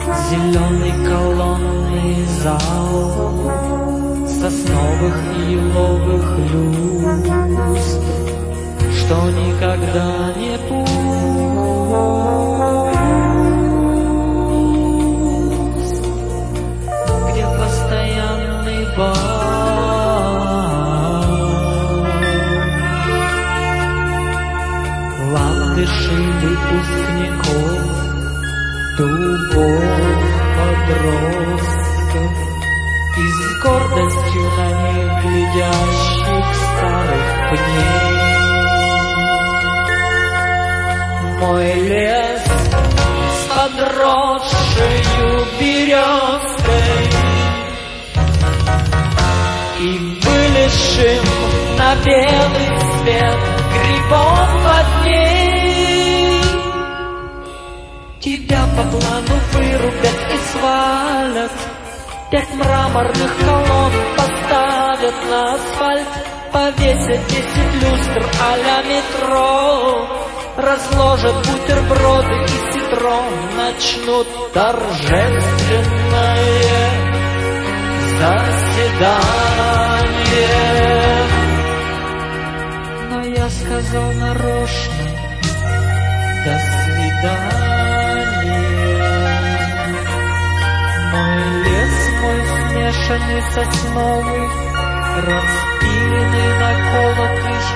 Зеленый колонный зал сосновых и еловых люстр, что никогда не пуст, где постоянный бал, ландыши выпускников, дубов, подростков, и с гордостью на них глядящих старых пней. Мой лес с подросшею березкой и вылезшим на белый свет грибом под ней. Тебя по плану вырубят и свалят, 5 мраморных колонн поставят на асфальт, повесят 10 люстр а-ля метро, разложат бутерброды и ситро, начнут торжественное заседание. Но я сказал нарочно: до свидания. Мой лес, мой смешанный сосновый, распиленный, наколотый